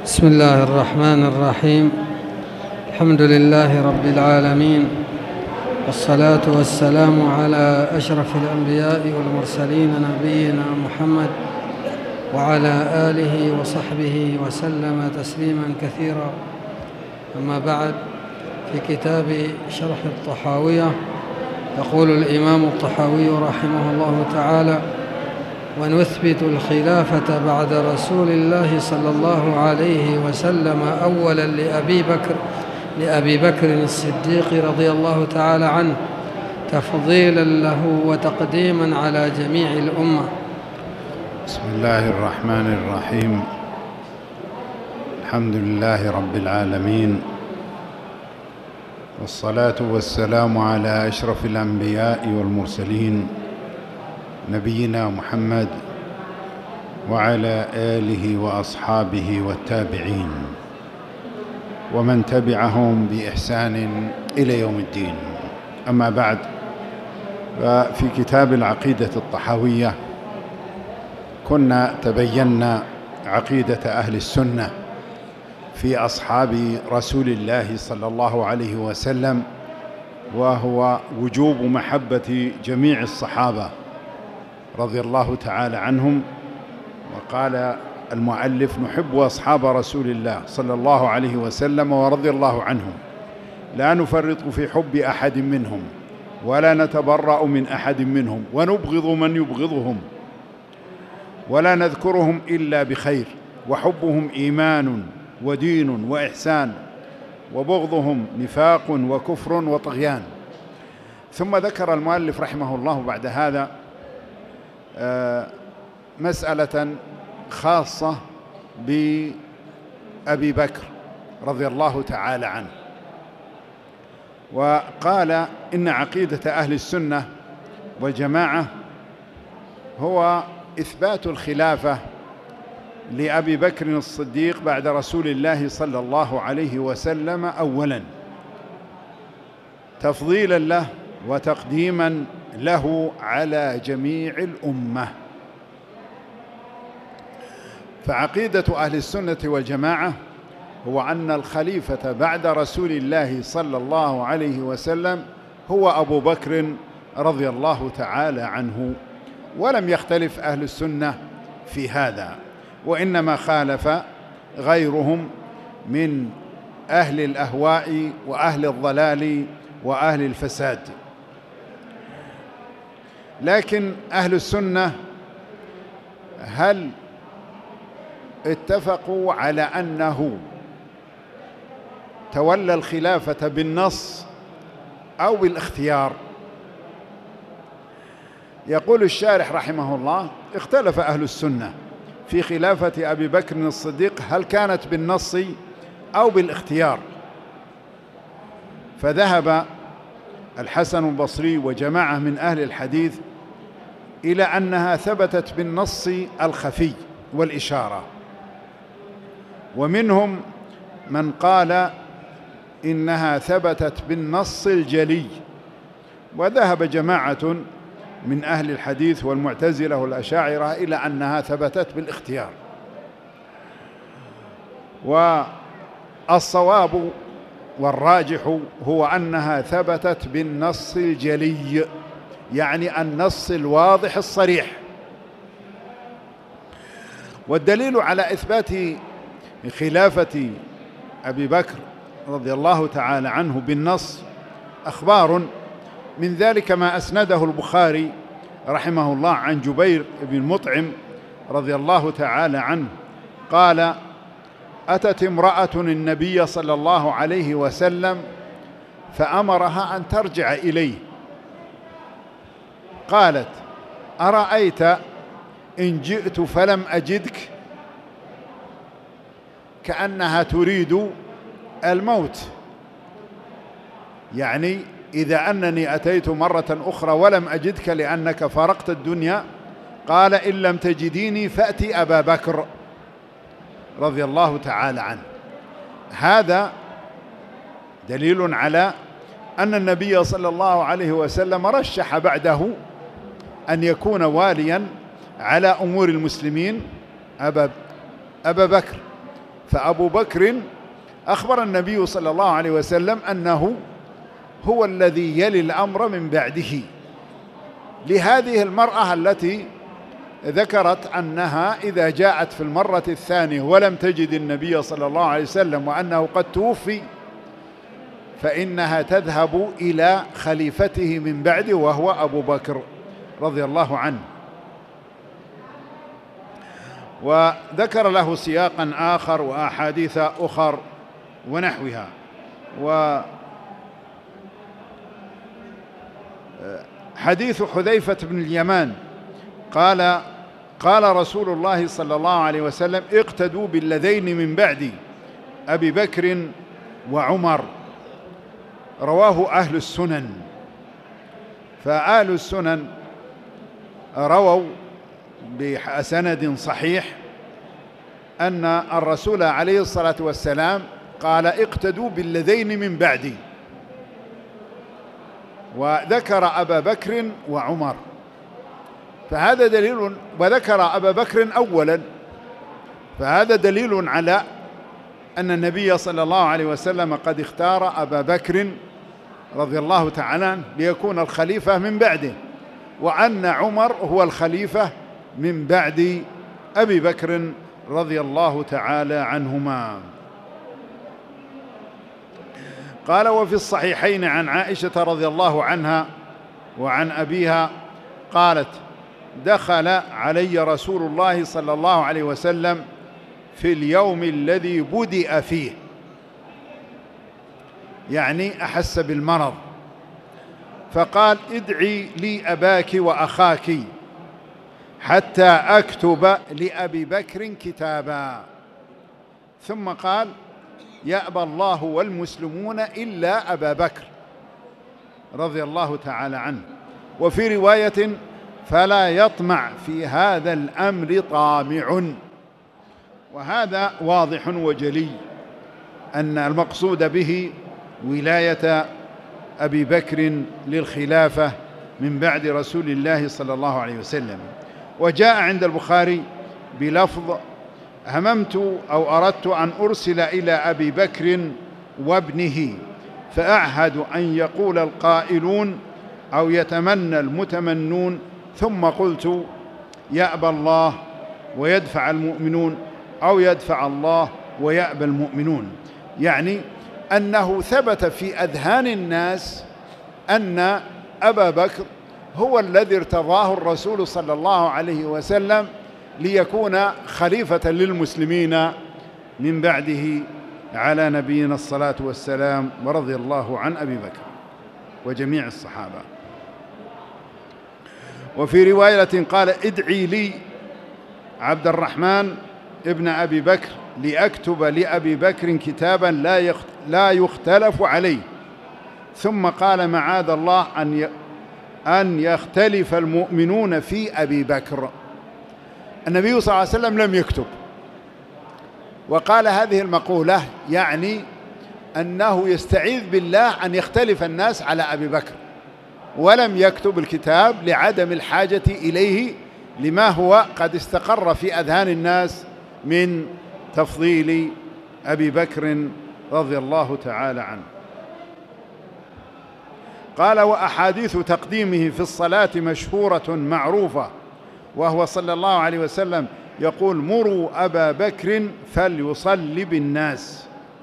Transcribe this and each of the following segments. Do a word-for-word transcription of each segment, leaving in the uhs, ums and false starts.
بسم الله الرحمن الرحيم. الحمد لله رب العالمين، والصلاة والسلام على أشرف الأنبياء والمرسلين نبينا محمد وعلى آله وصحبه وسلم تسليما كثيرا. أما بعد، في كتاب شرح الطحاوية يقول الإمام الطحاوي رحمه الله تعالى: ونثبت الخلافة بعد رسول الله صلى الله عليه وسلم أولا لأبي بكر لأبي بكر الصديق رضي الله تعالى عنه، تفضيلا له وتقديما على جميع الأمة. بسم الله الرحمن الرحيم. الحمد لله رب العالمين، والصلاة والسلام على أشرف الأنبياء والمرسلين نبينا محمد وعلى آله وأصحابه والتابعين ومن تبعهم بإحسان إلى يوم الدين. أما بعد، ففي كتاب العقيدة الطحاوية كنا تبينا عقيدة أهل السنة في أصحاب رسول الله صلى الله عليه وسلم، وهو وجوب محبة جميع الصحابة رضي الله تعالى عنهم. وقال المؤلف: نحب أصحاب رسول الله صلى الله عليه وسلم ورضي الله عنهم، لا نفرط في حب أحد منهم ولا نتبرأ من أحد منهم، ونبغض من يبغضهم ولا نذكرهم إلا بخير، وحبهم إيمان ودين وإحسان، وبغضهم نفاق وكفر وطغيان. ثم ذكر المؤلف رحمه الله بعد هذا مسألة خاصة بأبي بكر رضي الله تعالى عنه، وقال: إن عقيدة أهل السنة والجماعة هو إثبات الخلافة لأبي بكر الصديق بعد رسول الله صلى الله عليه وسلم أولا، تفضيلا له وتقديما له على جميع الأمة. فعقيدة أهل السنة والجماعة هو أن الخليفة بعد رسول الله صلى الله عليه وسلم هو أبو بكر رضي الله تعالى عنه، ولم يختلف أهل السنة في هذا، وإنما خالف غيرهم من أهل الأهواء وأهل الضلال وأهل الفساد. لكن أهل السنة هل اتفقوا على أنه تولى الخلافة بالنص أو بالاختيار؟ يقول الشارح رحمه الله: اختلف أهل السنة في خلافة أبي بكر الصديق هل كانت بالنص أو بالاختيار، فذهب الحسن البصري وجماعة من أهل الحديث إلى أنها ثبتت بالنص الخفي والإشارة، ومنهم من قال إنها ثبتت بالنص الجلي، وذهب جماعة من أهل الحديث والمعتزلة والأشاعرة إلى أنها ثبتت بالاختيار. والصواب والراجح هو أنها ثبتت بالنص الجلي، يعني النص الواضح الصريح. والدليل على إثبات خلافة أبي بكر رضي الله تعالى عنه بالنص أخبار، من ذلك ما أسنده البخاري رحمه الله عن جبير بن مطعم رضي الله تعالى عنه قال: أتت امرأة النبي صلى الله عليه وسلم فأمرها أن ترجع إليه، قالت: أرأيت إن جئت فلم أجدك؟ كأنها تريد الموت، يعني إذا أنني أتيت مرة أخرى ولم أجدك لأنك فارقت الدنيا، قال: إن لم تجديني فأتي أبا بكر رضي الله تعالى عنه. هذا دليل على أن النبي صلى الله عليه وسلم رشح بعده أن يكون واليا على أمور المسلمين أبا, أبا بكر، فأبو بكر أخبر النبي صلى الله عليه وسلم أنه هو الذي يلي الأمر من بعده، لهذه المرأة التي ذكرت أنها إذا جاءت في المرة الثانية ولم تجد النبي صلى الله عليه وسلم وأنه قد توفي فإنها تذهب إلى خليفته من بعده وهو أبو بكر رضي الله عنه. وذكر له سياقا آخر وأحاديث أخر ونحوها. وحديث حذيفة بن اليمان قال قال رسول الله صلى الله عليه وسلم: اقتدوا بالذين من بعدي أبي بكر وعمر. رواه أهل السنن. فأهل السنن رووا بسند صحيح أن الرسول عليه الصلاة والسلام قال: اقتدوا بالذين من بعدي، وذكر أبا بكر وعمر، فهذا دليل، وذكر أبا بكر أولا، فهذا دليل على أن النبي صلى الله عليه وسلم قد اختار أبا بكر رضي الله تعالى عنه ليكون الخليفة من بعده، وأن عمر هو الخليفة من بعد أبي بكر رضي الله تعالى عنهما. قال: وفي الصحيحين عن عائشة رضي الله عنها وعن أبيها قالت: دخل علي رسول الله صلى الله عليه وسلم في اليوم الذي بدأ فيه، يعني أحس بالمرض، فقال: ادعي لي أباك وأخاك حتى أكتب لأبي بكر كتابا. ثم قال: يأبى الله والمسلمون إلا أبا بكر رضي الله تعالى عنه. وفي رواية: فلا يطمع في هذا الأمر طامع. وهذا واضح وجلي أن المقصود به ولاية أبي بكر للخلافة من بعد رسول الله صلى الله عليه وسلم. وجاء عند البخاري بلفظ: هممت أو أردت أن أرسل إلى أبي بكر وابنه فأعهد أن يقول القائلون أو يتمنى المتمنون، ثم قلت: يأبى الله ويدفع المؤمنون، أو يدفع الله ويأبى المؤمنون. يعني أنه ثبت في أذهان الناس أن أبا بكر هو الذي ارتضاه الرسول صلى الله عليه وسلم ليكون خليفة للمسلمين من بعده على نبينا الصلاة والسلام، ورضي الله عن أبي بكر وجميع الصحابة. وفي رواية قال: ادعي لي عبد الرحمن ابن أبي بكر لأكتب لأبي بكر كتابا لا يختلف عليه. ثم قال: معاذ الله أن أن يختلف المؤمنون في أبي بكر. النبي صلى الله عليه وسلم لم يكتب، وقال هذه المقولة يعني أنه يستعيذ بالله أن يختلف الناس على أبي بكر، ولم يكتب الكتاب لعدم الحاجة إليه لما هو قد استقر في أذهان الناس من تفضيل أبي بكر رضي الله تعالى عنه. قال: وأحاديث تقديمه في الصلاة مشهورة معروفة، وهو صلى الله عليه وسلم يقول: مروا أبا بكر فليصلي بالناس.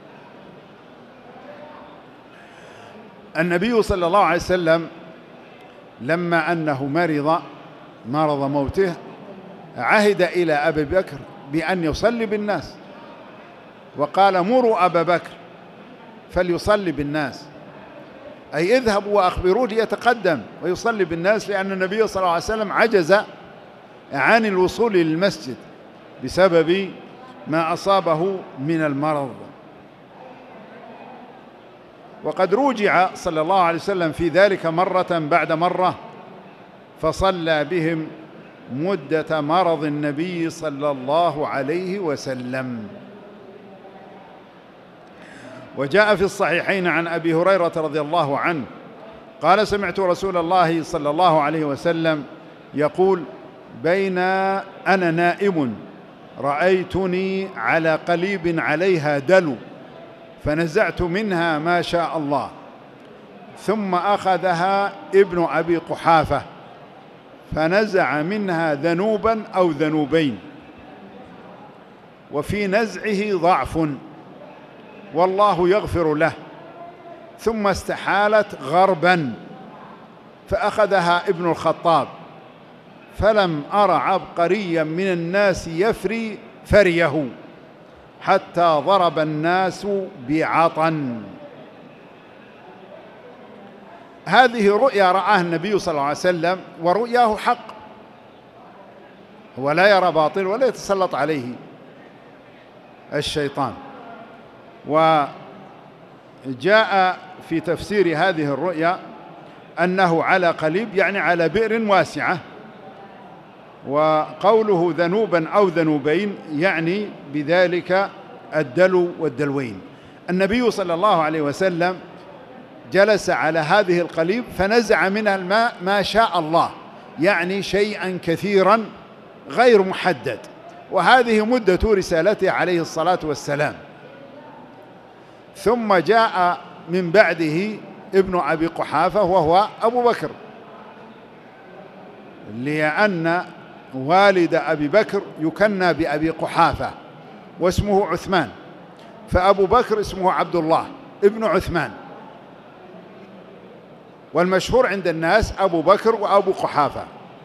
النبي صلى الله عليه وسلم لما أنه مرض مرض موته عهد إلى أبي بكر بأن يصلي بالناس، وقال: مروا أبا بكر فليصلي بالناس، أي اذهبوا وأخبروه ليتقدم ويصلي بالناس، لأن النبي صلى الله عليه وسلم عجز عن الوصول للمسجد بسبب ما أصابه من المرض. وقد روجع صلى الله عليه وسلم في ذلك مرة بعد مرة، فصلى بهم مدة مرض النبي صلى الله عليه وسلم. وجاء في الصحيحين عن أبي هريرة رضي الله عنه قال: سمعت رسول الله صلى الله عليه وسلم يقول: بين أنا نائم رأيتني على قليب عليها دلو فنزعت منها ما شاء الله، ثم أخذها ابن أبي قحافة فنزع منها ذنوبا أو ذنوبين، وفي نزعه ضعف والله يغفر له، ثم استحالت غربا فأخذها ابن الخطاب، فلم أر عبقريا من الناس يفري فريه حتى ضرب الناس بعطن. هذه رؤيا رآها النبي صلى الله عليه وسلم، ورؤياه حق، هو لا يرى باطل ولا يتسلط عليه الشيطان. وجاء في تفسير هذه الرؤيا أنه على قليب يعني على بئر واسعة، وقوله ذنوبا أو ذنوبين يعني بذلك الدلو والدلوين. النبي صلى الله عليه وسلم جلس على هذه القليب فنزع منها الماء ما شاء الله، يعني شيئا كثيرا غير محدد، وهذه مدة رسالته عليه الصلاة والسلام. ثم جاء من بعده ابن أبي قحافة وهو أبو بكر، لأن والد أبي بكر يكنى بأبي قحافة واسمه عثمان، فأبو بكر اسمه عبد الله ابن عثمان، والمشهور عند الناس أبو بكر وأبو قحافة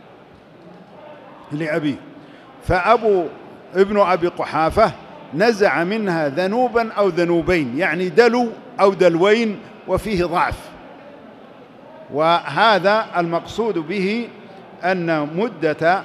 لأبيه. فأبو ابن أبي قحافة نزع منها ذنوبا أو ذنوبين، يعني دلو أو دلوين وفيه ضعف. وهذا المقصود به أن مدة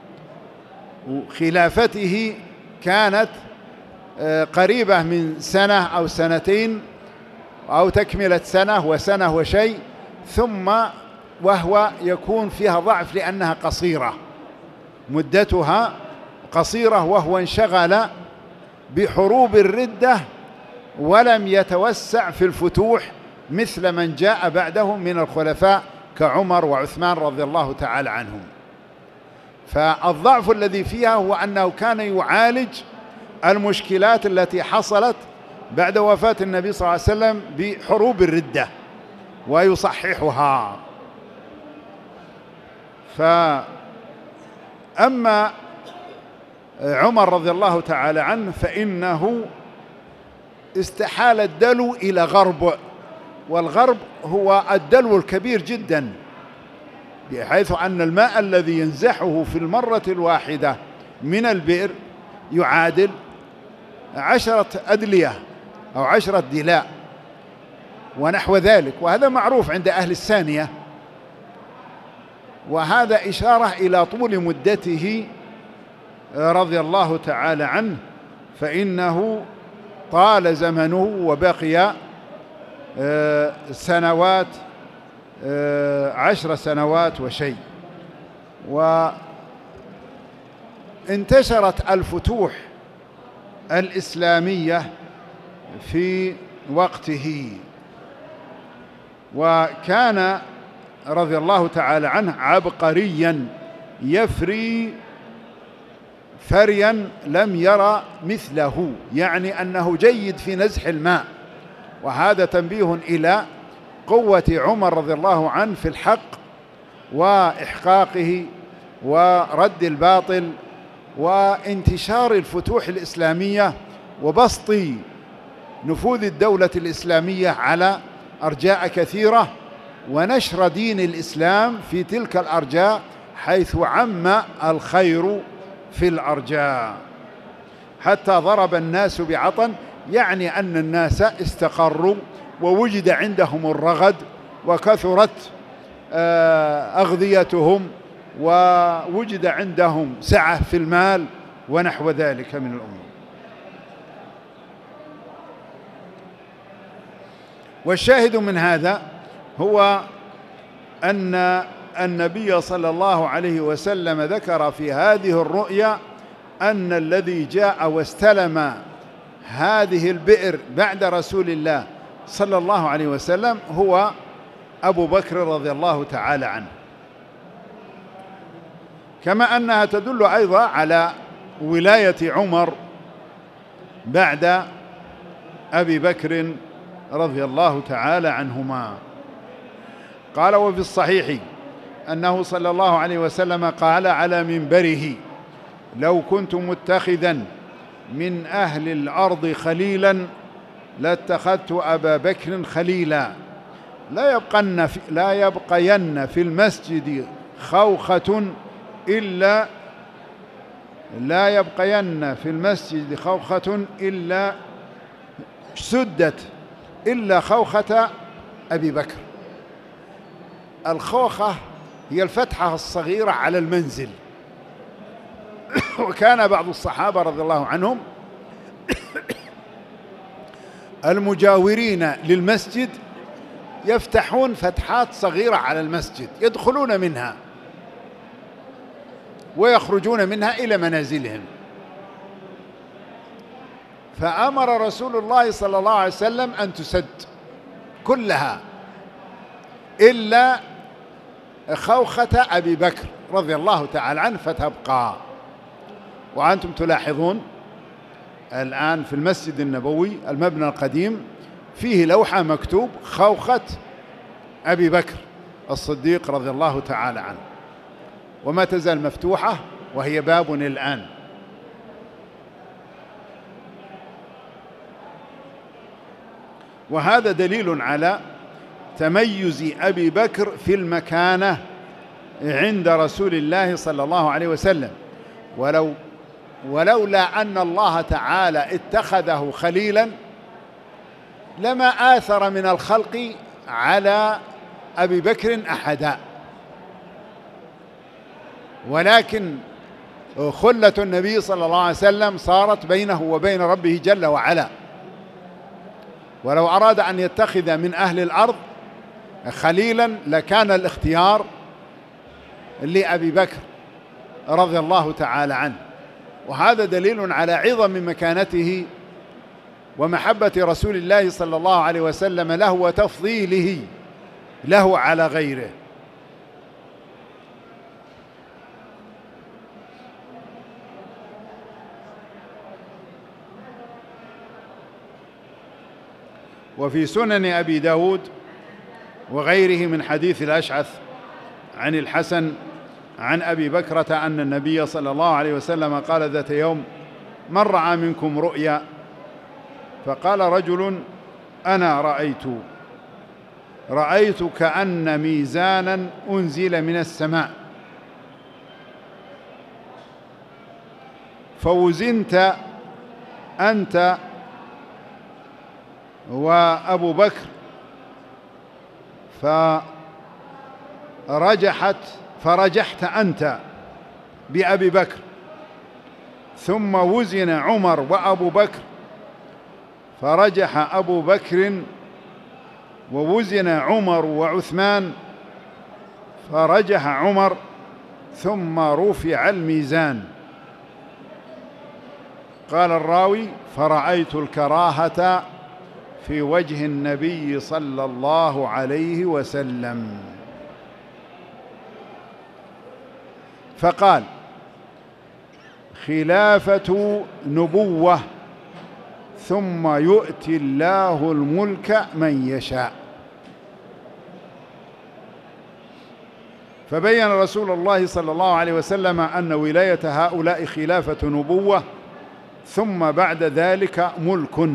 خلافته كانت قريبة من سنة أو سنتين أو تكملة سنة وسنة وشيء، ثم وهو يكون فيها ضعف لأنها قصيرة، مدتها قصيرة، وهو انشغل بحروب الردة ولم يتوسع في الفتوح مثل من جاء بعدهم من الخلفاء كعمر وعثمان رضي الله تعالى عنهم. فالضعف الذي فيها هو أنه كان يعالج المشكلات التي حصلت بعد وفاة النبي صلى الله عليه وسلم بحروب الردة ويصححها. فأما عمر رضي الله تعالى عنه فإنه استحال الدلو إلى غرب، والغرب هو الدلو الكبير جدا، بحيث أن الماء الذي ينزحه في المرة الواحدة من البئر يعادل عشرة أدلية أو عشرة دلاء ونحو ذلك، وهذا معروف عند أهل الثانية، وهذا إشارة إلى طول مدته رضي الله تعالى عنه، فإنه طال زمنه وبقي سنوات عشر سنوات وشيء. وانتشرت الفتوح الإسلامية في وقته، وكان رضي الله تعالى عنه عبقريا يفري فريا لم يرى مثله، يعني أنه جيد في نزح الماء. وهذا تنبيه إلى قوة عمر رضي الله عنه في الحق وإحقاقه ورد الباطل وانتشار الفتوح الإسلامية وبسط نفوذ الدولة الإسلامية على أرجاء كثيرة، ونشر دين الإسلام في تلك الأرجاء حيث عم الخير في الأرجاء، حتى ضرب الناس بعطن، يعني أن الناس استقروا ووجد عندهم الرغد وكثرت أغذيتهم ووجد عندهم سعة في المال ونحو ذلك من الأمور. والشاهد من هذا هو أن النبي صلى الله عليه وسلم ذكر في هذه الرؤيا أن الذي جاء واستلم هذه البئر بعد رسول الله صلى الله عليه وسلم هو أبو بكر رضي الله تعالى عنه، كما أنها تدل أيضا على ولاية عمر بعد أبي بكر رضي الله تعالى عنهما. قال: وفي الصحيح أنه صلى الله عليه وسلم قال على منبره: لو كنت متخذا من أهل الأرض خليلا لاتخذت أبا بكر خليلا، لا يبقين في, لا يبقين في المسجد خوخة إلا لا يبقين في المسجد خوخة إلا سدت إلا خوخة أبي بكر. الخوخة هي الفتحة الصغيرة على المنزل. وكان بعض الصحابة رضي الله عنهم المجاورين للمسجد يفتحون فتحات صغيرة على المسجد يدخلون منها ويخرجون منها إلى منازلهم. فأمر رسول الله صلى الله عليه وسلم أن تسد كلها إلا خوخة أبي بكر رضي الله تعالى عنه فتبقى. وأنتم تلاحظون الآن في المسجد النبوي المبنى القديم فيه لوحة مكتوب خوخة أبي بكر الصديق رضي الله تعالى عنه، وما تزال مفتوحة وهي باب الآن. وهذا دليل على تميز أبي بكر في المكانة عند رسول الله صلى الله عليه وسلم. ولو ولولا أن الله تعالى اتخذه خليلا لما آثر من الخلق على أبي بكر أحدا، ولكن خلة النبي صلى الله عليه وسلم صارت بينه وبين ربه جل وعلا. ولو أراد أن يتخذ من أهل الأرض خليلا لكان الاختيار لأبي بكر رضي الله تعالى عنه. وهذا دليل على عظم مكانته ومحبة رسول الله صلى الله عليه وسلم له وتفضيله له على غيره. وفي سنن أبي داود وغيره من حديث الأشعث عن الحسن عن أبي بكرة أن النبي صلى الله عليه وسلم قال ذات يوم: من رأى منكم رؤيا؟ فقال رجل: أنا رأيت رأيت كأن ميزانا أنزل من السماء فوزنت أنت وأبو بكر فرجحت فرجحت أنت بأبي بكر، ثم وزن عمر وأبو بكر فرجح أبو بكر، ووزن عمر وعثمان فرجح عمر، ثم رفع الميزان. قال الراوي: فرأيت الكراهة في وجه النبي صلى الله عليه وسلم. فقال: خلافة نبوة ثم يؤتي الله الملك من يشاء. فبين رسول الله صلى الله عليه وسلم أن ولاية هؤلاء خلافة نبوة ثم بعد ذلك ملك.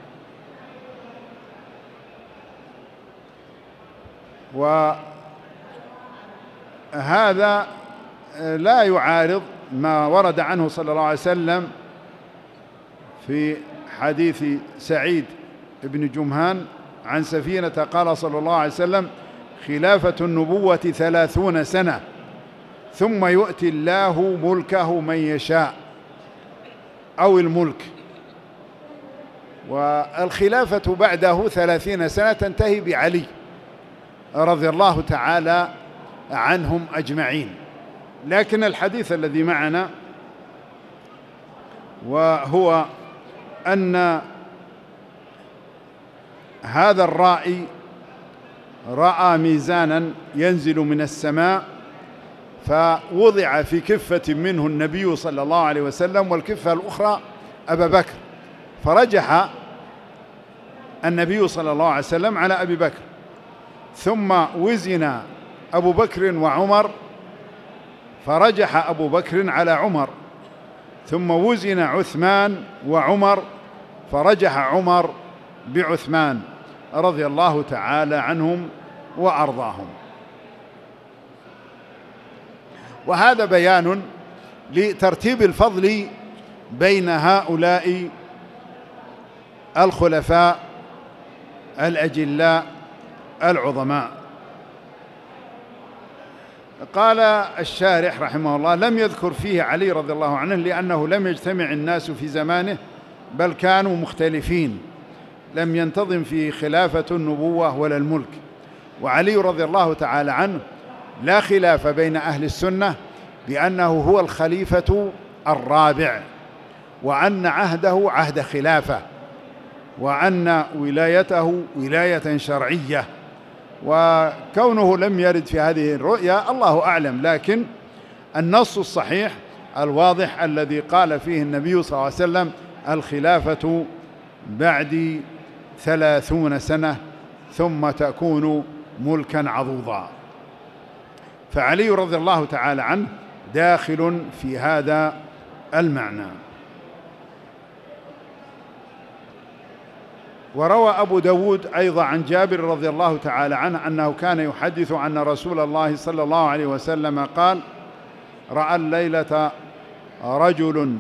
وهذا لا يعارض ما ورد عنه صلى الله عليه وسلم في حديث سعيد بن جمهان عن سفينة قال صلى الله عليه وسلم: خلافة النبوة ثلاثون سنة ثم يؤتي الله ملكه من يشاء، أو الملك. والخلافة بعده ثلاثين سنة تنتهي بعلي رضي الله تعالى عنهم أجمعين. لكن الحديث الذي معنا وهو أن هذا الرائي رأى ميزانا ينزل من السماء فوضع في كفة منه النبي صلى الله عليه وسلم والكفة الأخرى أبا بكر، فرجح النبي صلى الله عليه وسلم على أبي بكر، ثم وزن أبو بكر وعمر فرجح أبو بكر على عمر، ثم وزن عثمان وعمر فرجح عمر بعثمان رضي الله تعالى عنهم وأرضاهم. وهذا بيان لترتيب الفضل بين هؤلاء الخلفاء الأجلاء العظماء. قال الشارح رحمه الله: لم يذكر فيه علي رضي الله عنه لأنه لم يجتمع الناس في زمانه، بل كانوا مختلفين، لم ينتظم في خلافة النبوة ولا الملك. وعلي رضي الله تعالى عنه لا خلاف بين أهل السنة بأنه هو الخليفة الرابع، وأن عهده عهد خلافة، وأن ولايته ولاية شرعية. وكونه لم يرد في هذه الرؤيا الله أعلم، لكن النص الصحيح الواضح الذي قال فيه النبي صلى الله عليه وسلم: الخلافة بعد ثلاثون سنة ثم تكون ملكا عضوضا. فعلي رضي الله تعالى عنه داخل في هذا المعنى. وروى أبو داود أيضا عن جابر رضي الله تعالى عنه أنه كان يحدث أن رسول الله صلى الله عليه وسلم قال: رأى الليلة رجل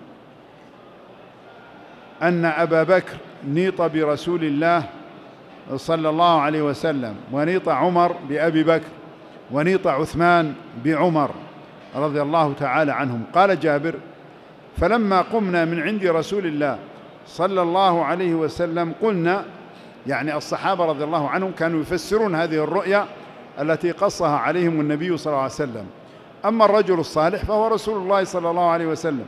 أن أبا بكر نيط برسول الله صلى الله عليه وسلم، ونيط عمر بأبي بكر، ونيط عثمان بعمر رضي الله تعالى عنهم. قال جابر: فلما قمنا من عند رسول الله صلى الله عليه وسلم قلنا، يعني الصحابة رضي الله عنهم كانوا يفسرون هذه الرؤيا التي قصها عليهم النبي صلى الله عليه وسلم. أما الرجل الصالح فهو رسول الله صلى الله عليه وسلم،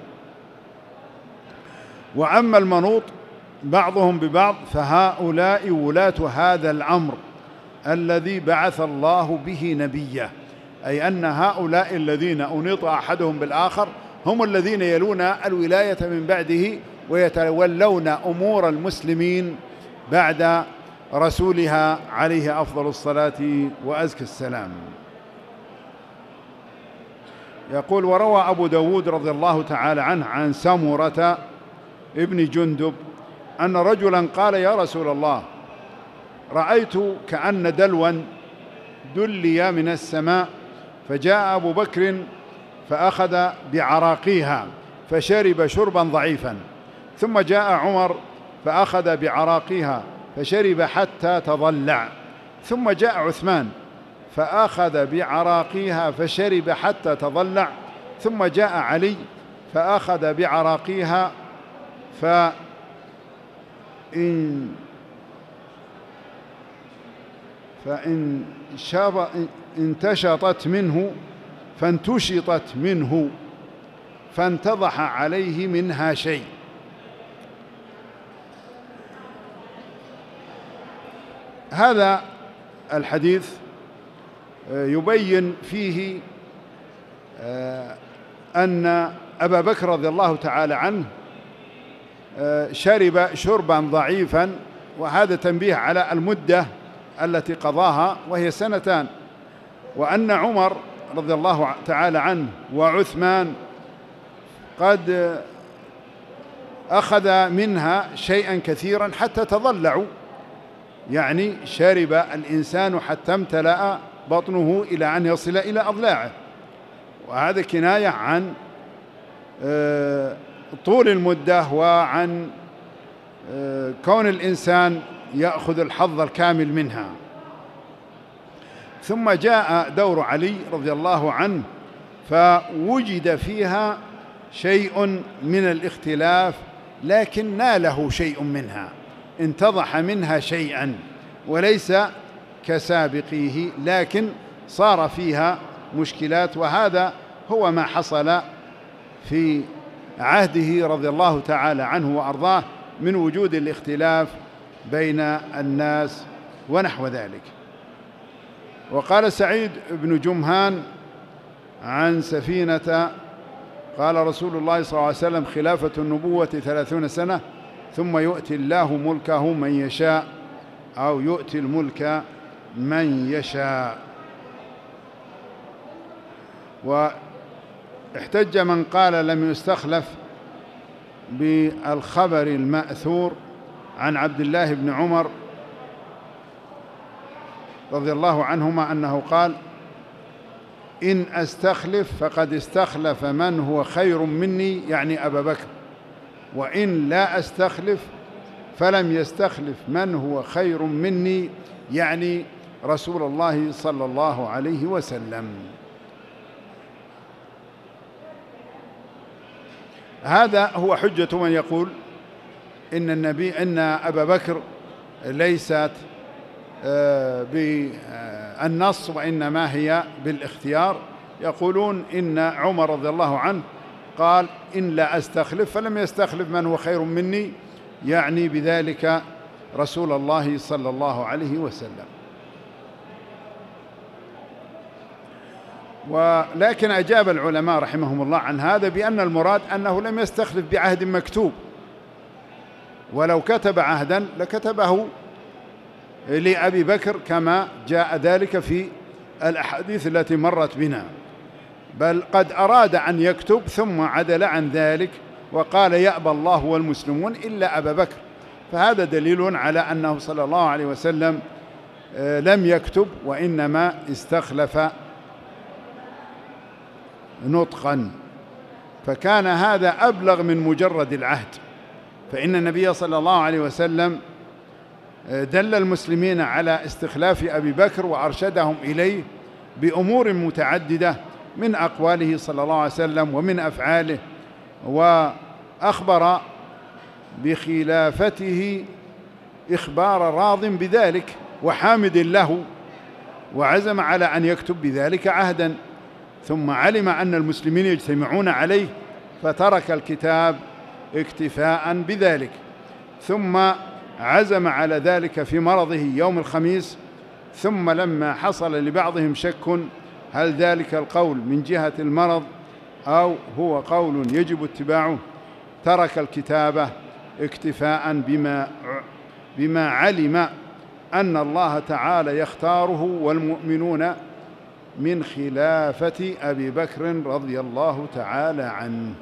وأما المنوط بعضهم ببعض فهؤلاء ولاة هذا الأمر الذي بعث الله به نبيه، أي أن هؤلاء الذين أنيط أحدهم بالآخر هم الذين يلون الولاية من بعده ويتولون أمور المسلمين بعد رسولها عليه أفضل الصلاة وأزكى السلام. يقول: وروى أبو داود رضي الله تعالى عنه عن سمرة ابن جندب أن رجلا قال: يا رسول الله، رأيت كأن دلوا دلي من السماء، فجاء أبو بكر فأخذ بعراقيها فشرب شربا ضعيفا، ثم جاء عمر فأخذ بعراقيها فشرب حتى تضلع، ثم جاء عثمان فأخذ بعراقيها فشرب حتى تضلع، ثم جاء علي فأخذ بعراقيها فإن فإن شاب انتشطت منه فانتشطت منه فانتضح عليه منها شيء. هذا الحديث يبين فيه أن أبا بكر رضي الله تعالى عنه شرب شربا ضعيفا، وهذا تنبيه على المدة التي قضاها وهي سنتان، وأن عمر رضي الله تعالى عنه وعثمان قد أخذ منها شيئا كثيرا حتى تضلعوا، يعني شرب الإنسان حتى امتلأ بطنه إلى أن يصل إلى أضلاعه، وهذا كناية عن طول المدة وعن كون الإنسان يأخذ الحظ الكامل منها. ثم جاء دور علي رضي الله عنه فوجد فيها شيء من الاختلاف، لكن ناله شيء منها، انتضح منها شيئا وليس كسابقيه، لكن صار فيها مشكلات، وهذا هو ما حصل في عهده رضي الله تعالى عنه وأرضاه من وجود الاختلاف بين الناس ونحو ذلك. وقال سعيد بن جمهان عن سفينة قال رسول الله صلى الله عليه وسلم: خلافة النبوة ثلاثون سنة ثم يؤتي الله ملكه من يشاء، أو يؤتي الملك من يشاء. واحتج من قال لم يستخلف بالخبر المأثور عن عبد الله بن عمر رضي الله عنهما أنه قال: إن أستخلف فقد استخلف من هو خير مني، يعني أبا بكر، وإن لا أستخلف فلم يستخلف من هو خير مني، يعني رسول الله صلى الله عليه وسلم. هذا هو حجة من يقول إن النبي إن أبا بكر ليست بالنص وإنما هي بالاختيار. يقولون إن عمر رضي الله عنه قال: إن لا أستخلف، فلم يستخلف من هو خير مني، يعني بذلك رسول الله صلى الله عليه وسلم. ولكن أجاب العلماء رحمهم الله عن هذا بأن المراد أنه لم يستخلف بعهد مكتوب، ولو كتب عهدا لكتبه لأبي بكر كما جاء ذلك في الأحاديث التي مرت بنا، بل قد أراد أن يكتب ثم عدل عن ذلك وقال: يأبى الله والمسلمون إلا أبا بكر. فهذا دليل على أنه صلى الله عليه وسلم لم يكتب وإنما استخلف نطقا، فكان هذا أبلغ من مجرد العهد. فإن النبي صلى الله عليه وسلم دل المسلمين على استخلاف أبي بكر وأرشدهم إليه بأمور متعددة من أقواله صلى الله عليه وسلم ومن أفعاله، وأخبر بخلافته إخبار راض بذلك وحامد له، وعزم على أن يكتب بذلك عهدا، ثم علم أن المسلمين يجتمعون عليه فترك الكتاب اكتفاء بذلك، ثم عزم على ذلك في مرضه يوم الخميس. ثم لما حصل لبعضهم شك هل ذلك القول من جهة المرض أو هو قول يجب اتباعه، ترك الكتابة اكتفاء بما بما علم أن الله تعالى يختاره والمؤمنون من خلافة أبي بكر رضي الله تعالى عنه.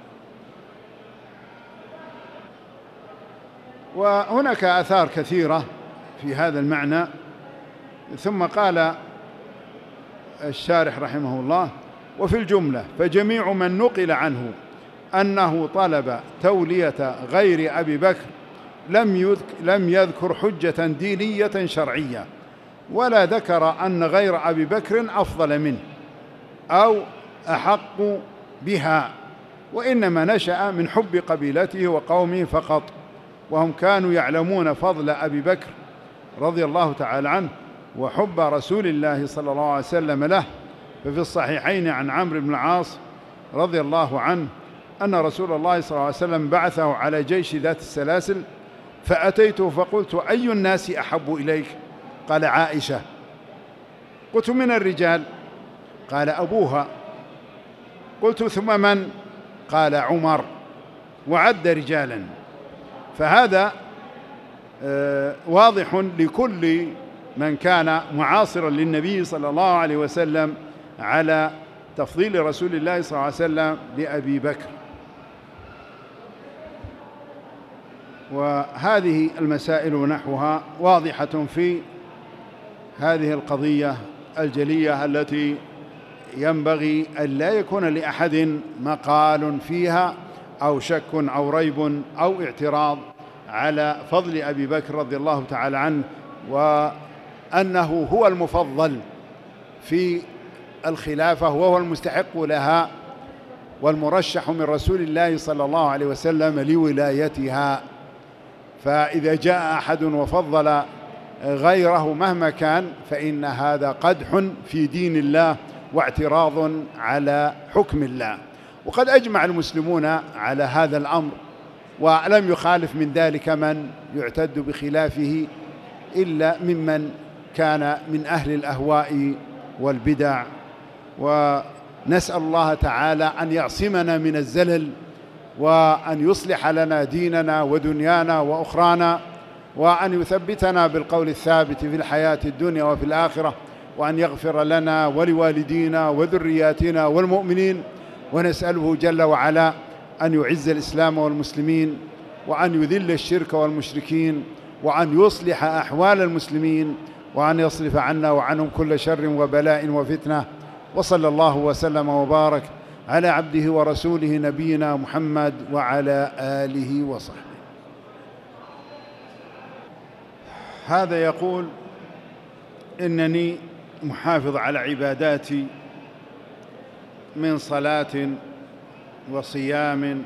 وهناك آثار كثيرة في هذا المعنى. ثم قال الشارح رحمه الله: وفي الجملة فجميع من نقل عنه أنه طلب تولية غير أبي بكر لم لم يذكر حجة دينية شرعية، ولا ذكر أن غير أبي بكر أفضل منه أو أحق بها، وإنما نشأ من حب قبيلته وقومه فقط، وهم كانوا يعلمون فضل أبي بكر رضي الله تعالى عنه وحب رسول الله صلى الله عليه وسلم له. ففي الصحيحين عن عمرو بن العاص رضي الله عنه أن رسول الله صلى الله عليه وسلم بعثه على جيش ذات السلاسل، فأتيته فقلت: أي الناس أحب إليك؟ قال: عائشة. قلت: من الرجال؟ قال: أبوها. قلت: ثم من؟ قال: عمر. وعد رجالا. فهذا واضح لكل من كان معاصرا للنبي صلى الله عليه وسلم على تفضيل رسول الله صلى الله عليه وسلم لأبي بكر. وهذه المسائل ونحوها واضحة في هذه القضية الجلية التي ينبغي أن لا يكون لأحد مقال فيها أو شك أو ريب أو اعتراض على فضل أبي بكر رضي الله تعالى عنه، وأنه هو المفضل في الخلافة وهو المستحق لها والمرشح من رسول الله صلى الله عليه وسلم لولايتها. فإذا جاء أحد وفضل غيره مهما كان فإن هذا قدح في دين الله واعتراض على حكم الله. وقد أجمع المسلمون على هذا الأمر، ولم يخالف من ذلك من يعتد بخلافه إلا ممن كان من أهل الأهواء والبدع. نسأل الله تعالى أن يعصمنا من الزلل، وأن يصلح لنا ديننا ودنيانا وأخرانا، وأن يثبتنا بالقول الثابت في الحياة الدنيا وفي الآخرة، وأن يغفر لنا ولوالدينا وذرياتنا والمؤمنين. ونسأله جل وعلا أن يعز الإسلام والمسلمين، وأن يذل الشرك والمشركين، وأن يصلح أحوال المسلمين، وأن يصرف عنا وعنهم كل شر وبلاء وفتنة. وصلى الله وسلم وبارك على عبده ورسوله نبينا محمد وعلى آله وصحبه. هذا يقول: إنني محافظ على عباداتي من صلاة وصيام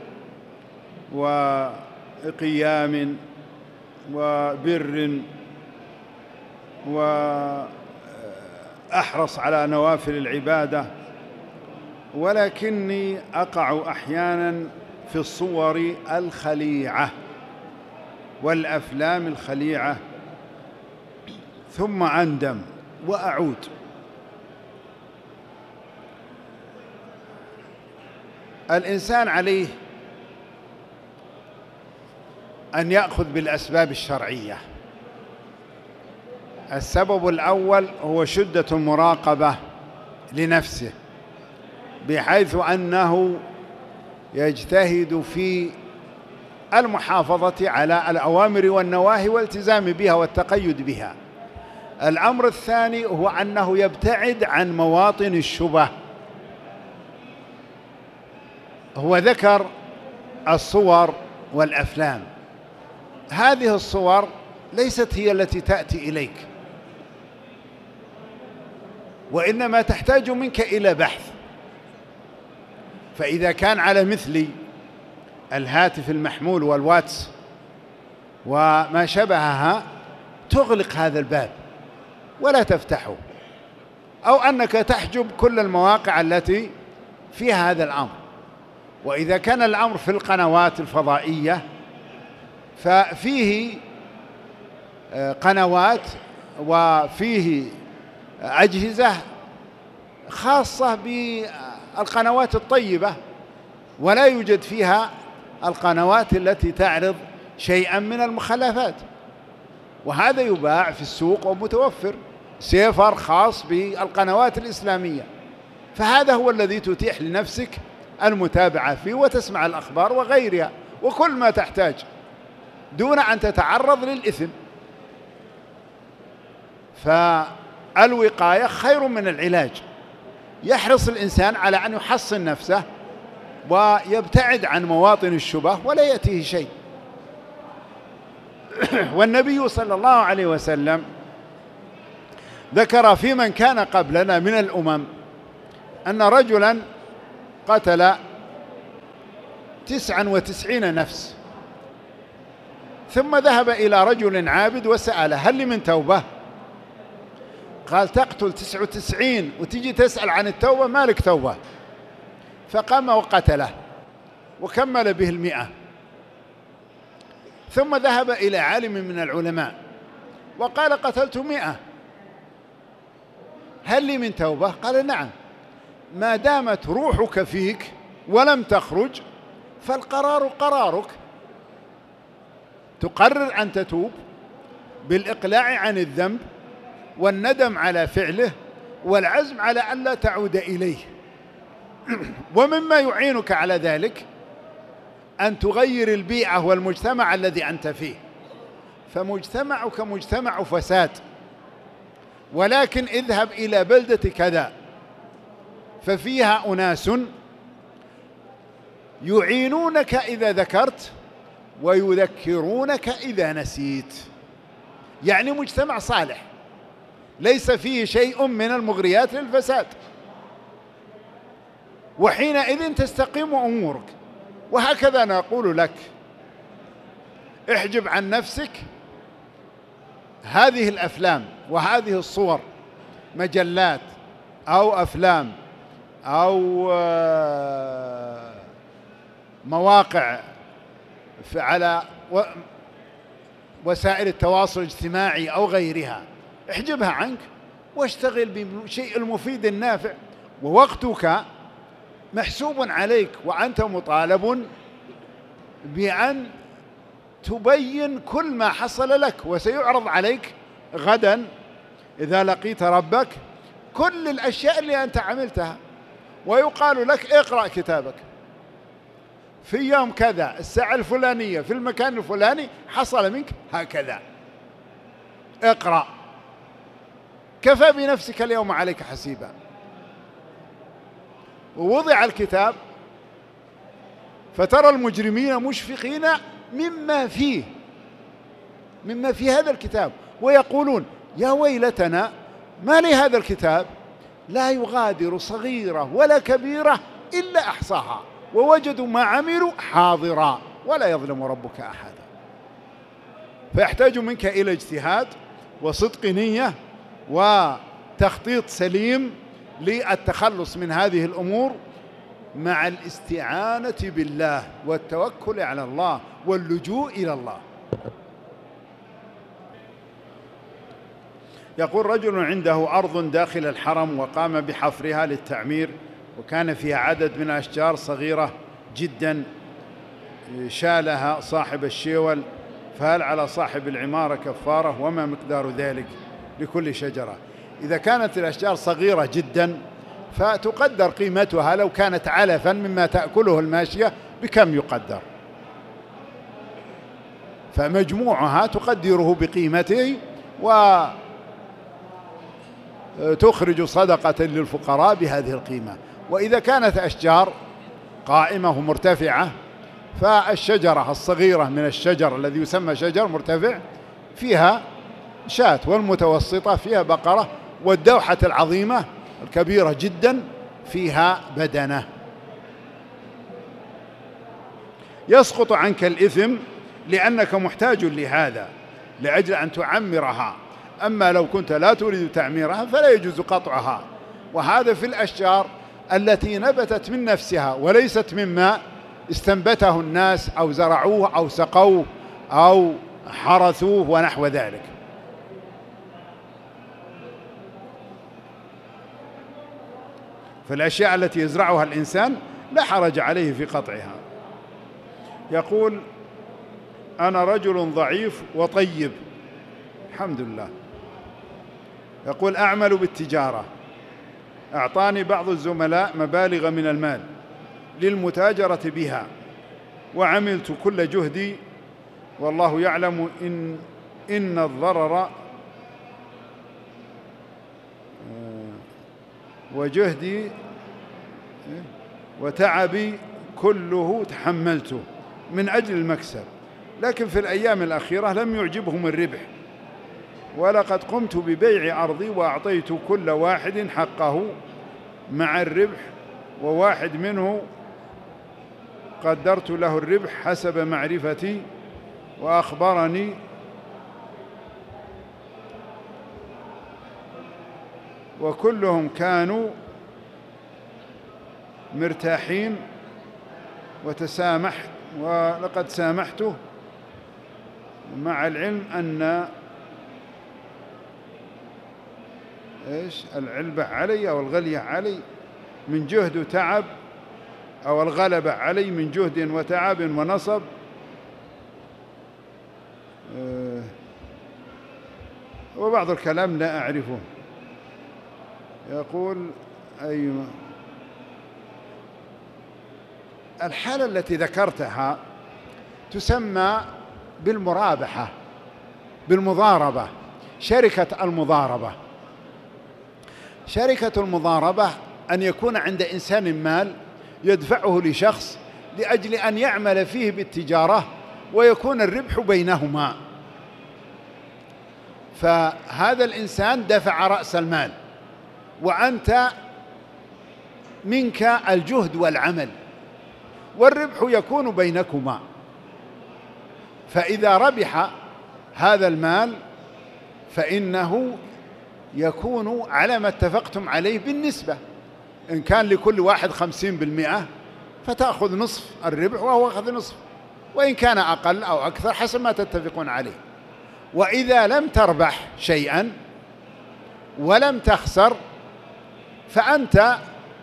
وقيام وبر، وأحرص على نوافل العبادة، ولكني أقع أحيانا في الصور الخليعة والأفلام الخليعة، ثم أندم وأعود. الإنسان عليه أن يأخذ بالأسباب الشرعية. السبب الأول هو شدة المراقبة لنفسه، بحيث أنه يجتهد في المحافظة على الأوامر والنواهي والالتزام بها والتقيد بها. الأمر الثاني هو أنه يبتعد عن مواطن الشبه. هو ذكر الصور والأفلام، هذه الصور ليست هي التي تأتي إليك، وإنما تحتاج منك إلى بحث. فإذا كان على مثل الهاتف المحمول والواتس وما شبهها، تغلق هذا الباب ولا تفتحه، أو أنك تحجب كل المواقع التي فيها هذا الأمر. وإذا كان الأمر في القنوات الفضائية، ففيه قنوات وفيه أجهزة خاصة بالقنوات الطيبة، ولا يوجد فيها القنوات التي تعرض شيئا من المخلفات، وهذا يباع في السوق ومتوفر سيفر خاص بالقنوات الإسلامية. فهذا هو الذي تتيح لنفسك المتابعة فيه وتسمع الأخبار وغيرها وكل ما تحتاج دون أن تتعرض للإثم. فالوقاية خير من العلاج. يحرص الإنسان على أن يحصن نفسه ويبتعد عن مواطن الشبه ولا يأتيه شيء. والنبي صلى الله عليه وسلم ذكر في من كان قبلنا من الأمم أن رجلا قتل تسعا وتسعين نفس، ثم ذهب إلى رجل عابد وسأله: هل لي من توبة؟ قال: تقتل تسع وتسعين وتجي تسأل عن التوبة؟ ما لك توبة. فقام وقتله وكمل به المئة. ثم ذهب إلى عالم من العلماء وقال: قتلت مئة، هل لي من توبة؟ قال: نعم، ما دامت روحك فيك ولم تخرج فالقرار قرارك. تقرر أن تتوب بالإقلاع عن الذنب والندم على فعله والعزم على أن لا تعود إليه. ومما يعينك على ذلك أن تغير البيئة والمجتمع الذي أنت فيه، فمجتمعك مجتمع فساد. ولكن اذهب إلى بلدة كذا ففيها أناس يعينونك إذا ذكرت ويذكرونك إذا نسيت، يعني مجتمع صالح ليس فيه شيء من المغريات للفساد، وحينئذ تستقيم أمورك. وهكذا نقول لك: احجب عن نفسك هذه الأفلام وهذه الصور، مجلات أو أفلام أو مواقع على وسائل التواصل الاجتماعي أو غيرها، احجبها عنك واشتغل بالشيء المفيد النافع. ووقتك محسوب عليك، وأنت مطالب بأن تبين كل ما حصل لك، وسيعرض عليك غدا إذا لقيت ربك كل الأشياء اللي أنت عملتها، ويقال لك اقرأ كتابك في يوم كذا الساعة الفلانية في المكان الفلاني حصل منك هكذا، اقرأ، كفى بنفسك اليوم عليك حسيبا. ووضع الكتاب فترى المجرمين مشفقين مما فيه مما في هذا الكتاب ويقولون يا ويلتنا ما لهذا الكتاب لا يغادر صغيرة ولا كبيرة إلا أحصاها ووجدوا ما عملوا حاضرا ولا يظلم ربك أحدا. فيحتاج منك إلى اجتهاد وصدق نية وتخطيط سليم للتخلص من هذه الأمور، مع الاستعانة بالله والتوكل على الله واللجوء إلى الله. يقول رجل عنده أرض داخل الحرم وقام بحفرها للتعمير، وكان فيها عدد من الأشجار صغيرة جدا شالها صاحب الشيول، فهل على صاحب العمارة كفارة؟ وما مقدار ذلك لكل شجرة؟ إذا كانت الأشجار صغيرة جدا فتقدر قيمتها، لو كانت علفا مما تأكله الماشية بكم يقدر، فمجموعها تقدره بقيمته وتخرج صدقة للفقراء بهذه القيمة. وإذا كانت أشجار قائمة ومرتفعة فالشجرة الصغيرة من الشجر الذي يسمى شجر مرتفع فيها شاة، والمتوسطة فيها بقرة، والدوحة العظيمة الكبيرة جدا فيها بدنة. يسقط عنك الإثم لأنك محتاج لهذا لأجل أن تعمرها، أما لو كنت لا تريد تعميرها فلا يجوز قطعها. وهذا في الأشجار التي نبتت من نفسها وليست مما استنبته الناس أو زرعوه أو سقوه أو حرثوه ونحو ذلك. فالأشياء التي يزرعها الإنسان لا حرج عليه في قطعها. يقول أنا رجل ضعيف وطيب الحمد لله، يقول أعمل بالتجارة، أعطاني بعض الزملاء مبالغ من المال للمتاجرة بها، وعملت كل جهدي والله يعلم إن إن الضرر وجهدي وتعبي كله تحملته من أجل المكسب، لكن في الأيام الأخيرة لم يعجبهم الربح، ولقد قمت ببيع أرضي وأعطيت كل واحد حقه مع الربح، وواحد منه قدرت له الربح حسب معرفتي وأخبرني وكلهم كانوا مرتاحين وتسامحت ولقد سامحته، مع العلم أن إيش العلبة علي أو الغلية علي من جهد وتعب، أو الغلبة علي من جهد وتعب ونصب. أه وبعض الكلام لا أعرفه. يقول أيوة الحالة التي ذكرتها تسمى بالمرابحة بالمضاربة، شركة المضاربة. شركة المضاربة أن يكون عند إنسان مال يدفعه لشخص لأجل أن يعمل فيه بالتجارة ويكون الربح بينهما، فهذا الإنسان دفع رأس المال وأنت منك الجهد والعمل، والربح يكون بينكما. فإذا ربح هذا المال فإنه يكون على ما اتفقتم عليه بالنسبة، إن كان لكل واحد خمسين بالمئة فتأخذ نصف الربح وهو أخذ نصف، وإن كان أقل أو أكثر حسب ما تتفقون عليه. وإذا لم تربح شيئا ولم تخسر فأنت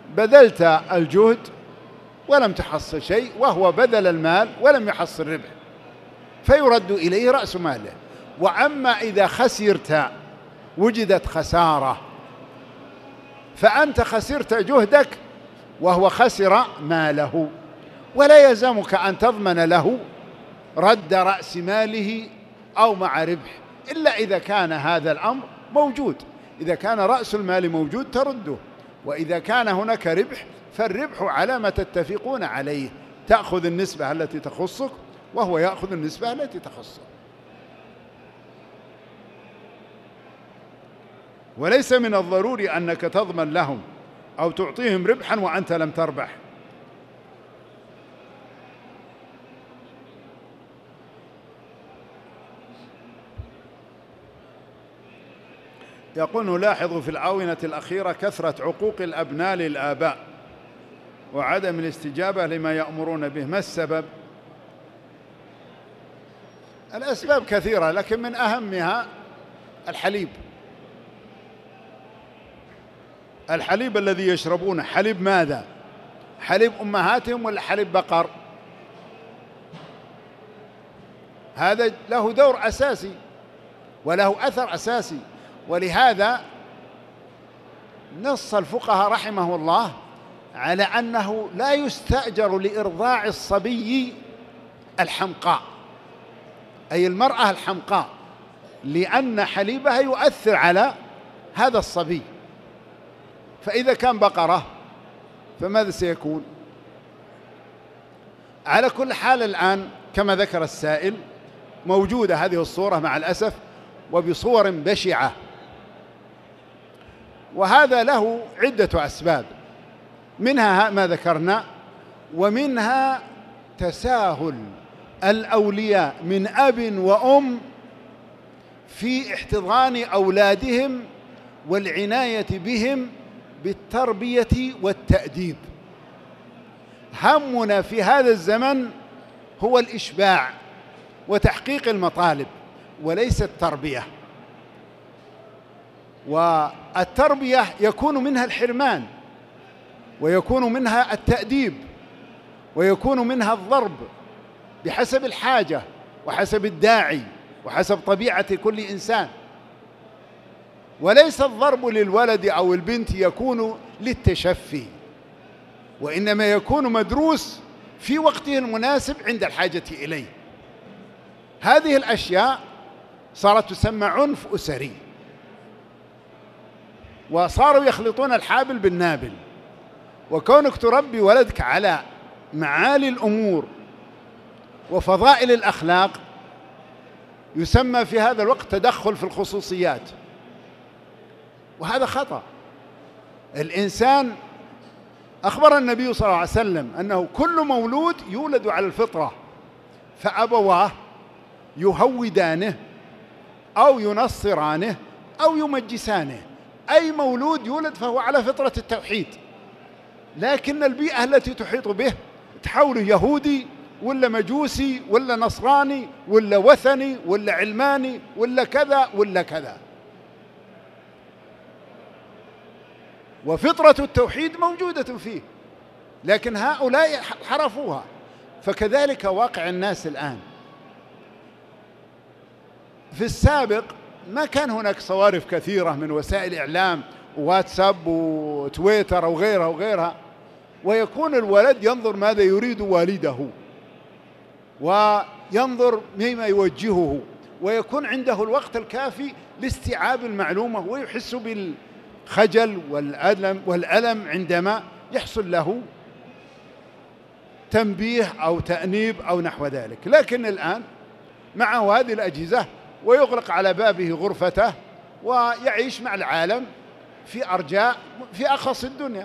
بذلت الجهد ولم تحصل شيء، وهو بذل المال ولم يحصل ربح، فيرد إليه رأس ماله. وأما إذا خسرت وجدت خسارة، فأنت خسرت جهدك وهو خسر ماله، ولا يلزمك أن تضمن له رد رأس ماله أو مع ربح، إلا إذا كان هذا الأمر موجود. إذا كان رأس المال موجود ترده، وإذا كان هناك ربح فالربح على ما تتفقون عليه، تأخذ النسبة التي تخصك وهو يأخذ النسبة التي تخصه. وليس من الضروري أنك تضمن لهم أو تعطيهم ربحا وأنت لم تربح. يقول: نلاحظ في الآونة الأخيرة كثرة عقوق الأبناء للآباء وعدم الاستجابة لما يأمرون به، ما السبب؟ الأسباب كثيرة، لكن من أهمها الحليب. الحليب الذي يشربونه حليب ماذا؟ حليب أمهاتهم ولا حليب بقر؟ هذا له دور أساسي وله أثر أساسي. ولهذا نص الفقهاء رحمه الله على أنه لا يستأجر لإرضاع الصبي الحمقاء، أي المرأة الحمقاء، لأن حليبها يؤثر على هذا الصبي. فإذا كان بقرة فماذا سيكون؟ على كل حال الآن كما ذكر السائل موجودة هذه الصورة مع الأسف وبصور بشعة، وهذا له عدة أسباب، منها ما ذكرنا، ومنها تساهل الأولياء من أب وأم في احتضان أولادهم والعناية بهم بالتربية والتأديب. همنا في هذا الزمن هو الإشباع وتحقيق المطالب وليس التربية. والتربية يكون منها الحرمان، ويكون منها التأديب، ويكون منها الضرب بحسب الحاجة وحسب الداعي وحسب طبيعة كل إنسان. وليس الضرب للولد أو البنت يكون للتشفي، وإنما يكون مدروس في وقته المناسب عند الحاجة إليه. هذه الأشياء صارت تسمى عنف أسري، وصاروا يخلطون الحابل بالنابل. وكونك تربي ولدك على معالي الأمور وفضائل الأخلاق يسمى في هذا الوقت تدخل في الخصوصيات، وهذا خطأ. الإنسان أخبر النبي صلى الله عليه وسلم أنه كل مولود يولد على الفطرة، فأبواه يهودانه أو ينصرانه أو يمجسانه. أي مولود يولد فهو على فطرة التوحيد، لكن البيئة التي تحيط به تحوله يهودي ولا مجوسي ولا نصراني ولا وثني ولا علماني ولا كذا ولا كذا. وفطرة التوحيد موجودة فيه، لكن هؤلاء حرفوها. فكذلك واقع الناس الآن. في السابق ما كان هناك صوارف كثيرة من وسائل الإعلام وواتساب وتويتر أو غيرها وغيرها، ويكون الولد ينظر ماذا يريد والده وينظر مما يوجهه، ويكون عنده الوقت الكافي لاستيعاب المعلومة، ويحس بالخجل والألم, والألم عندما يحصل له تنبيه أو تأنيب أو نحو ذلك. لكن الآن معه هذه الأجهزة ويغلق على بابه غرفته ويعيش مع العالم في أرجاء في أخص الدنيا،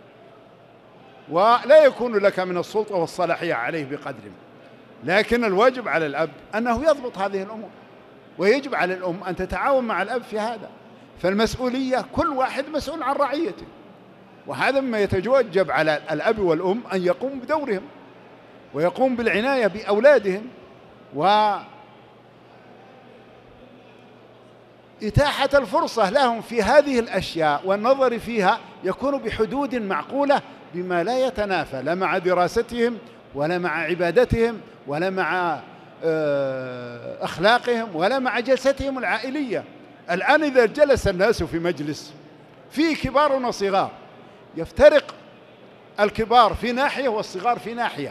ولا يكون لك من السلطة والصلاحية عليه بقدر. لكن الواجب على الأب أنه يضبط هذه الأمور، ويجب على الأم أن تتعاون مع الأب في هذا. فالمسؤولية كل واحد مسؤول عن رعيته، وهذا مما يتوجب على الأب والأم أن يقوم بدورهم ويقوم بالعناية بأولادهم. و إتاحة الفرصة لهم في هذه الأشياء والنظر فيها يكون بحدود معقولة بما لا يتنافى لا مع دراستهم ولا مع عبادتهم ولا مع أخلاقهم ولا مع جلستهم العائلية. الآن إذا جلس الناس في مجلس فيه كبار وصغار، يفترق الكبار في ناحية والصغار في ناحية،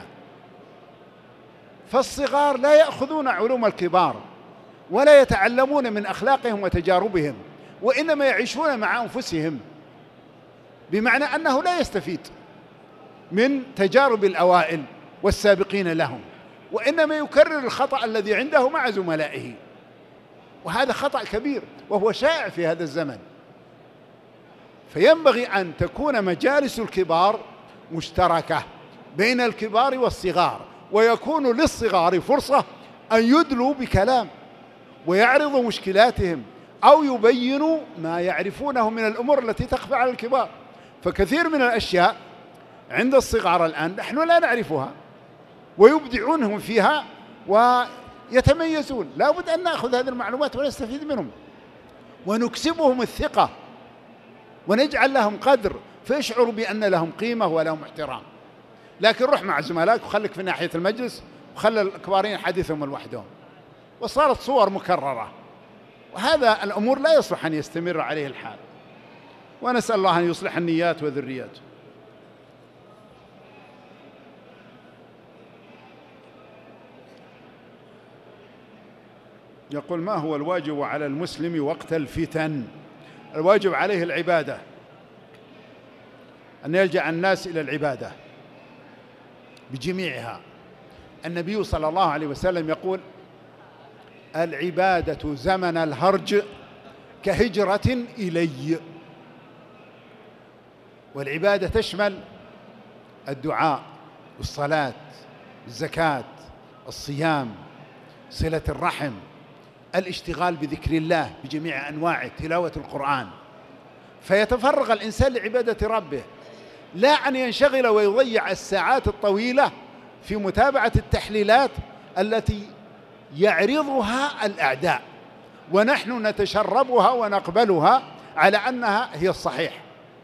فالصغار لا يأخذون علوم الكبار ولا يتعلمون من أخلاقهم وتجاربهم، وإنما يعيشون مع أنفسهم، بمعنى أنه لا يستفيد من تجارب الأوائل والسابقين لهم، وإنما يكرر الخطأ الذي عنده مع زملائه، وهذا خطأ كبير وهو شائع في هذا الزمن. فينبغي أن تكون مجالس الكبار مشتركة بين الكبار والصغار، ويكون للصغار فرصة أن يدلوا بكلام ويعرضوا مشكلاتهم أو يبينوا ما يعرفونه من الأمور التي تخفى على الكبار. فكثير من الأشياء عند الصغار الآن نحن لا نعرفها ويبدعونهم فيها ويتميزون. لا بد أن نأخذ هذه المعلومات ونستفيد منهم ونكسبهم الثقة ونجعل لهم قدر فيشعروا بأن لهم قيمة ولهم احترام. لكن روح مع زملائك وخليك في ناحية المجلس وخلي الكبارين حديثهم لوحدهم، وصارت صور مكررة، وهذا الأمور لا يصلح أن يستمر عليه الحال. ونسأل الله أن يصلح النيات وذريات. يقول: ما هو الواجب على المسلم وقت الفتن؟ الواجب عليه العبادة، أن يلجأ الناس إلى العبادة بجميعها. النبي صلى الله عليه وسلم يقول: العبادة زمن الهرج كهجرة إلي. والعبادة تشمل الدعاء والصلاة، الزكاة، الصيام، صلة الرحم، الاشتغال بذكر الله بجميع أنواعه، تلاوة القرآن. فيتفرغ الإنسان لعبادة ربه، لا أن ينشغل ويضيع الساعات الطويلة في متابعة التحليلات التي يعرضها الأعداء، ونحن نتشربها ونقبلها على أنها هي الصحيح.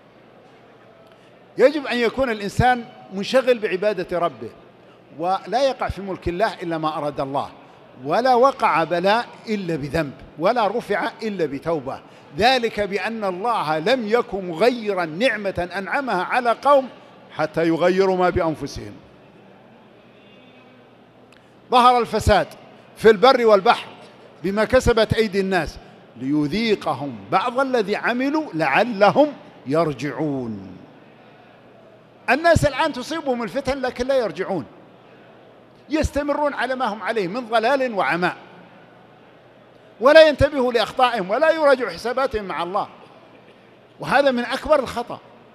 يجب أن يكون الإنسان منشغل بعبادة ربه، ولا يقع في ملك الله إلا ما أراد الله، ولا وقع بلاء إلا بذنب، ولا رفع إلا بتوبة. ذلك بأن الله لم يكن مغيرا نعمة أنعمها على قوم حتى يغيروا ما بأنفسهم. ظهر الفساد في البر والبحر بما كسبت أيدي الناس ليذيقهم بعض الذي عملوا لعلهم يرجعون. الناس الآن تصيبهم الفتن لكن لا يرجعون، يستمرون على ما هم عليه من ضلال وعماء، ولا ينتبهوا لأخطائهم ولا يراجعوا حساباتهم مع الله، وهذا من أكبر الخطأ.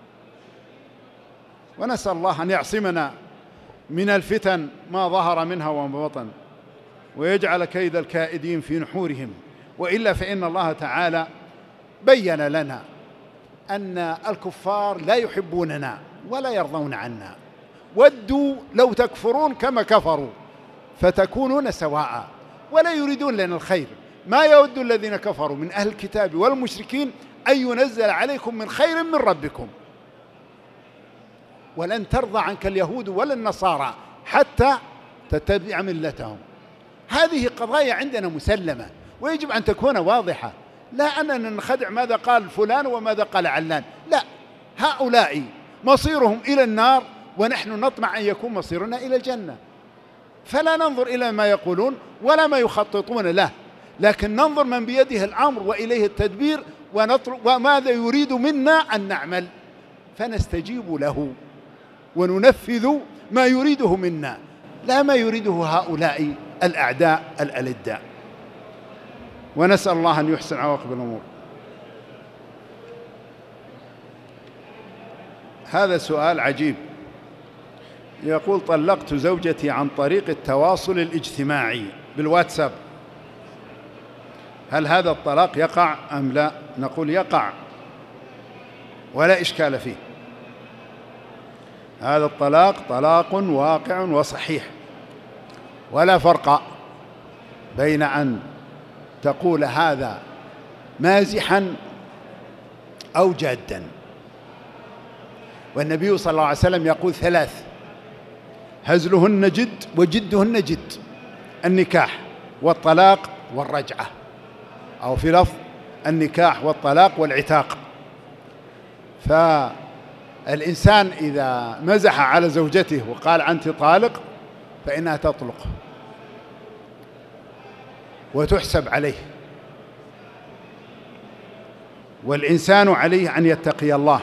ونسأل الله أن يعصمنا من الفتن ما ظهر منها وما بطن، ويجعل كيد الكائدين في نحورهم. وإلا فإن الله تعالى بين لنا أن الكفار لا يحبوننا ولا يرضون عنا، ودوا لو تكفرون كما كفروا فتكونون سواء، ولا يريدون لنا الخير. ما يود الذين كفروا من أهل الكتاب والمشركين أن ينزل عليكم من خير من ربكم، ولن ترضى عنك اليهود ولا النصارى حتى تتبع ملتهم. هذه قضايا عندنا مسلمة ويجب أن تكون واضحة، لا أننا نخدع ماذا قال فلان وماذا قال علان، لا، هؤلاء مصيرهم إلى النار ونحن نطمع أن يكون مصيرنا إلى الجنة. فلا ننظر إلى ما يقولون ولا ما يخططون له، لكن ننظر من بيده الأمر وإليه التدبير، ونطلب وماذا يريد منا أن نعمل فنستجيب له وننفذ ما يريده منا، لا ما يريده هؤلاء الأعداء الألداء. ونسأل الله أن يحسن عواقب الأمور. هذا سؤال عجيب، يقول: طلقت زوجتي عن طريق التواصل الاجتماعي بالواتساب، هل هذا الطلاق يقع أم لا؟ نقول يقع ولا إشكال فيه. هذا الطلاق طلاق واقع وصحيح، ولا فرق بين أن تقول هذا مازحا أو جادا. والنبي صلى الله عليه وسلم يقول ثلاث: هزلهن جد وجدهن جد، النكاح والطلاق والرجعة، أو في لفظ النكاح والطلاق والعتاق. فالإنسان إذا مزح على زوجته وقال أنت طالق فإنها تطلق وتحسب عليه. والإنسان عليه أن يتقي الله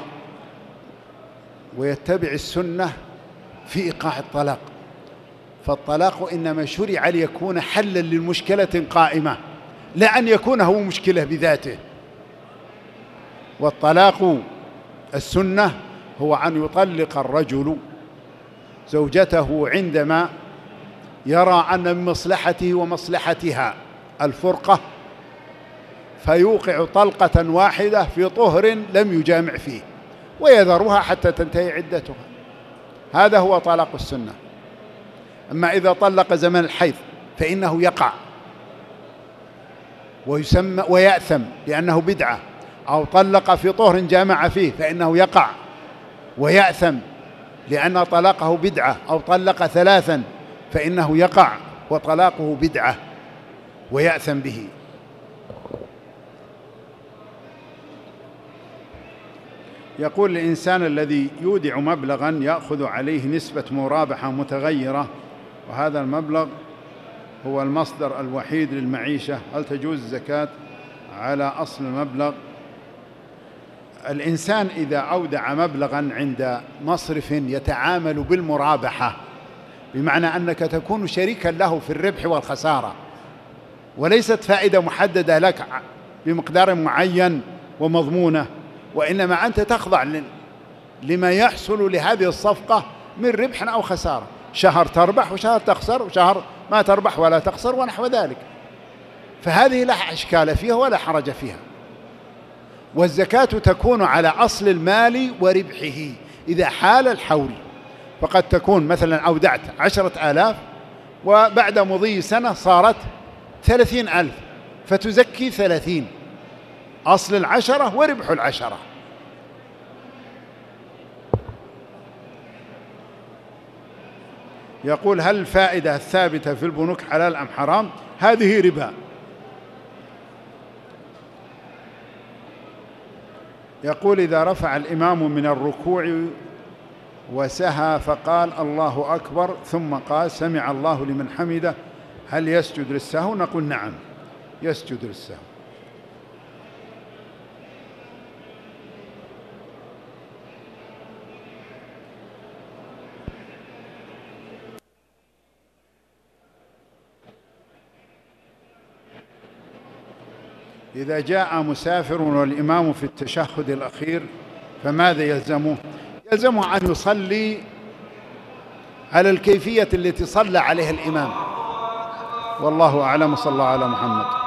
ويتبع السنة في إيقاع الطلاق، فالطلاق إنما شرع ليكون حلا للمشكلة قائمة، لا أن يكون هو مشكلة بذاته. والطلاق السنة هو أن يطلق الرجل زوجته عندما يرى أن من مصلحته ومصلحتها الفرقة، فيوقع طلقة واحدة في طهر لم يجامع فيه ويذرها حتى تنتهي عدتها. هذا هو طلاق السنة. أما إذا طلق زمن الحيض فإنه يقع ويسمى ويأثم لأنه بدعة، أو طلق في طهر جامع فيه فإنه يقع ويأثم لأن طلاقه بدعة، أو طلق ثلاثا فإنه يقع وطلاقه بدعة ويأثم به. يقول الإنسان الذي يودع مبلغا يأخذ عليه نسبة مرابحة متغيرة، وهذا المبلغ هو المصدر الوحيد للمعيشة، هل تجوز الزكاة على أصل المبلغ؟ الإنسان إذا أودع مبلغا عند مصرف يتعامل بالمرابحة، بمعنى أنك تكون شريكا له في الربح والخسارة، وليست فائدة محددة لك بمقدار معين ومضمونة، وإنما أنت تخضع لما يحصل لهذه الصفقة من ربح أو خسارة، شهر تربح وشهر تخسر وشهر ما تربح ولا تخسر ونحو ذلك. فهذه لا إشكال فيها ولا حرج فيها. والزكاة تكون على أصل المال وربحه إذا حال الحول، فقد تكون مثلا أودعت عشرة آلاف وبعد مضي سنة صارت ثلاثين ألف، فتزكي ثلاثين، أصل العشرة وربح العشرة. يقول: هل الفائدة الثابتة في البنوك حلال أم حرام؟ هذه ربا. يقول: إذا رفع الإمام من الركوع وسهى فقال الله أكبر ثم قال سمع الله لمن حمده، هل يسجد للسهو؟ نقول نعم، يسجد للسهو. إذا جاء مسافر والإمام في التشهد الأخير فماذا يلزمه؟ يلزمه أن يصلي على الكيفية التي صلى عليها الإمام، والله أعلم. صلى الله على محمد.